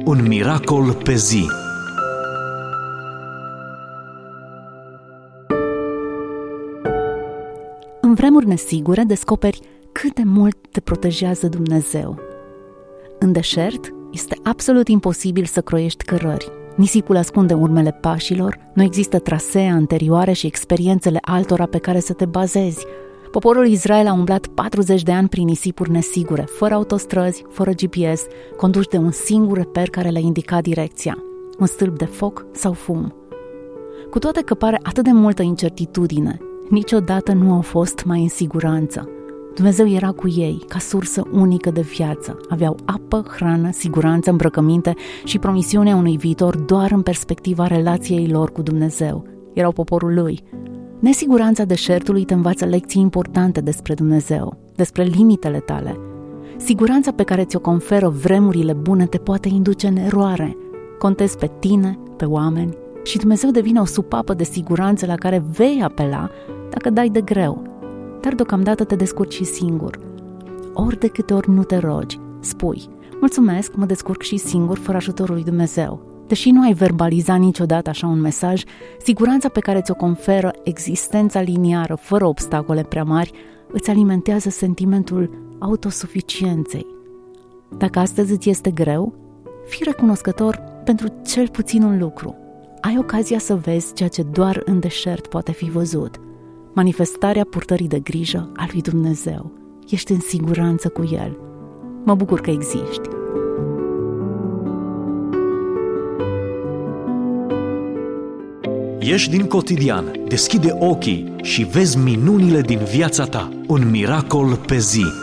Un miracol pe zi. În vremuri nesigure descoperi cât de mult te protejează Dumnezeu. În deșert este absolut imposibil să croiești cărări. Nisipul ascunde urmele pașilor, nu există trasee anterioare și experiențele altora pe care să te bazezi. Poporul Israel a umblat 40 de ani prin nisipuri nesigure, fără autostrăzi, fără GPS, conduși de un singur reper care le indica direcția, un stâlp de foc sau fum. Cu toate că pare atât de multă incertitudine, niciodată nu au fost mai în siguranță. Dumnezeu era cu ei, ca sursă unică de viață. Aveau apă, hrană, siguranță, îmbrăcăminte și promisiunea unui viitor doar în perspectiva relației lor cu Dumnezeu. Erau poporul lui. Nesiguranța deșertului te învață lecții importante despre Dumnezeu, despre limitele tale. Siguranța pe care ți-o conferă vremurile bune te poate induce în eroare. Contezi pe tine, pe oameni și Dumnezeu devine o supapă de siguranță la care vei apela dacă dai de greu. Dar deocamdată te descurci și singur. Ori de câte ori nu te rogi, spui: mulțumesc, mă descurc și singur fără ajutorul lui Dumnezeu. Deși nu ai verbalizat niciodată așa un mesaj, siguranța pe care ți-o conferă existența liniară, fără obstacole prea mari, îți alimentează sentimentul autosuficienței. Dacă astăzi îți este greu, fii recunoscător pentru cel puțin un lucru. Ai ocazia să vezi ceea ce doar în deșert poate fi văzut. Manifestarea purtării de grijă a lui Dumnezeu. Ești în siguranță cu El. Mă bucur că existi. Ieși din cotidian, deschide ochii și vezi minunile din viața ta. Un miracol pe zi.